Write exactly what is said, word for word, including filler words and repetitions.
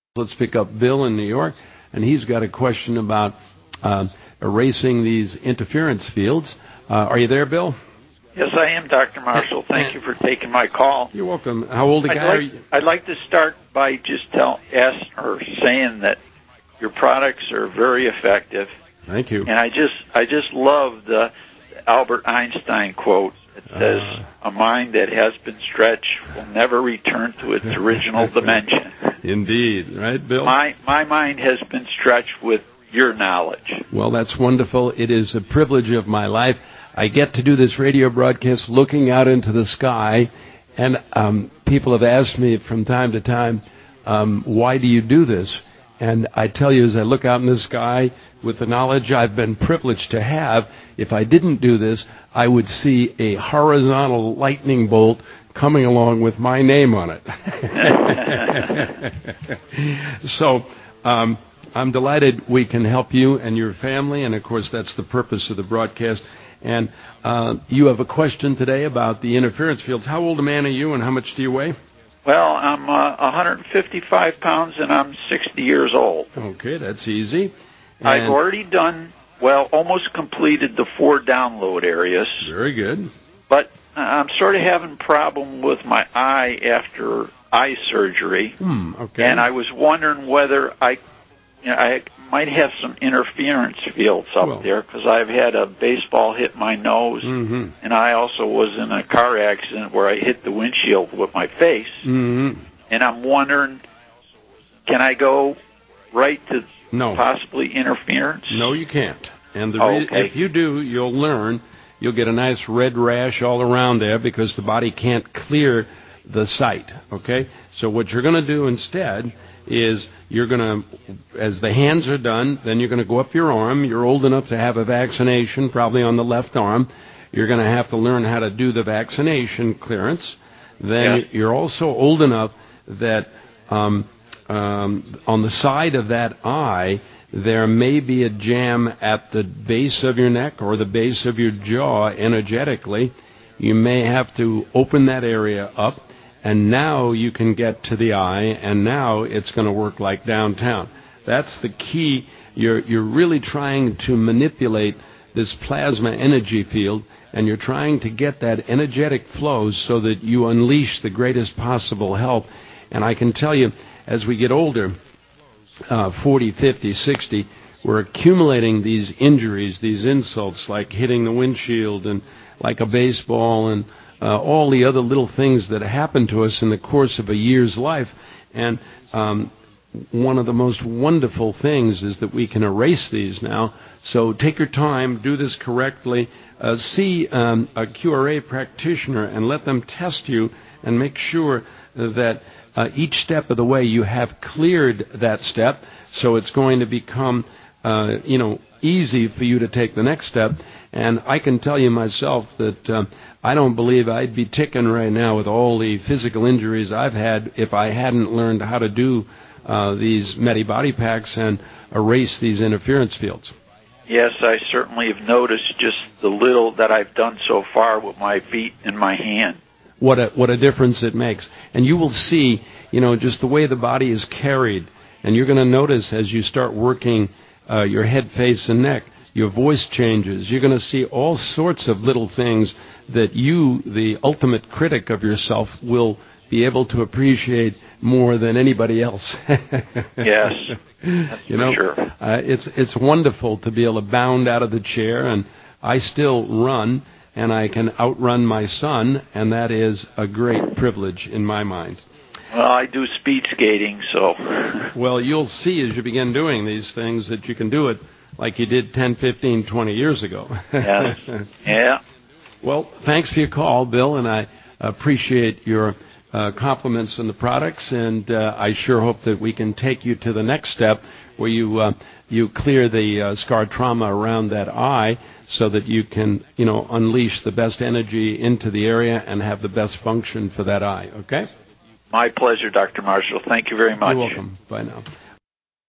Let's pick up Bill in New York, and he's got a question about uh, erasing these interference fields. Uh, are you there, Bill? Yes, I am, Doctor Marshall. Thank you for taking my call. You're welcome. How old a guy I'd are like, you? I'd like to start by just tell, ask, or saying that your products are very effective. Thank you. And I just, I just love the Albert Einstein quote. It says, Uh, "A mind that has been stretched will never return to its original dimension." Indeed, right, Bill? My my mind has been stretched with your knowledge. Well, that's wonderful. It is a privilege of my life. I get to do this radio broadcast looking out into the sky, and um, people have asked me from time to time, um, why do you do this? And I tell you, as I look out in the sky with the knowledge I've been privileged to have, if I didn't do this, I would see a horizontal lightning bolt coming along with my name on it. So um, I'm delighted we can help you and your family, and of course that's the purpose of the broadcast. And uh, you have a question today about the interference fields. How old a man are you, and how much do you weigh? Well, I'm uh, one hundred fifty-five pounds, and I'm sixty years old. Okay, that's easy. And I've already done, well, almost completed the four download areas. Very good. But I'm sort of having a problem with my eye after eye surgery. Hmm, okay. And I was wondering whether I, you know, I might have some interference fields up Well. there, because I've had a baseball hit my nose, Mm-hmm. and I also was in a car accident where I hit the windshield with my face. Mm-hmm. And I'm wondering, can I go right to No. possibly interference? No, you can't. And the Oh, re- okay. if you do, you'll learn. You'll get a nice red rash all around there because the body can't clear the site, okay? So what you're going to do instead is you're going to, as the hands are done, then you're going to go up your arm. You're old enough to have a vaccination, probably on the left arm. You're going to have to learn how to do the vaccination clearance. Then Yeah. you're also old enough that um, um, on the side of that eye, there may be a jam at the base of your neck or the base of your jaw energetically. You may have to open that area up, and now you can get to the eye, and now it's going to work like downtown. That's the key. You're, you're really trying to manipulate this plasma energy field, and you're trying to get that energetic flow so that you unleash the greatest possible help. And I can tell you, as we get older, uh, forty, fifty, sixty, we're accumulating these injuries, these insults, like hitting the windshield and like a baseball and uh, all the other little things that happen to us in the course of a year's life. And um, one of the most wonderful things is that we can erase these now. So take your time, do this correctly, uh, see um, a Q R A practitioner and let them test you and make sure that uh, each step of the way you have cleared that step, so it's going to become uh, you know, easy for you to take the next step. And I can tell you myself that uh, I don't believe I'd be ticking right now with all the physical injuries I've had if I hadn't learned how to do uh, these Medi Body Packs and erase these interference fields. Yes, I certainly have noticed just the little that I've done so far with my feet and my hand. What a what a difference it makes. And you will see, you know, just the way the body is carried. And you're going to notice as you start working uh, your head, face, and neck, your voice changes. You're going to see all sorts of little things that you, the ultimate critic of yourself, will be able to appreciate more than anybody else. Yes, that's you know, for sure. Uh, it's it's wonderful to be able to bound out of the chair, and I still run, and I can outrun my son, and that is a great privilege in my mind. Well, I do speed skating, so... Well, you'll see as you begin doing these things that you can do it like you did ten, fifteen, twenty years ago. Yes. Yeah. Well, thanks for your call, Bill, and I appreciate your uh, compliments on the products, and uh, I sure hope that we can take you to the next step where you uh, you clear the uh, scar trauma around that eye so that you can, you know, unleash the best energy into the area and have the best function for that eye, okay? My pleasure, Doctor Marshall. Thank you very much. You're welcome. Bye now.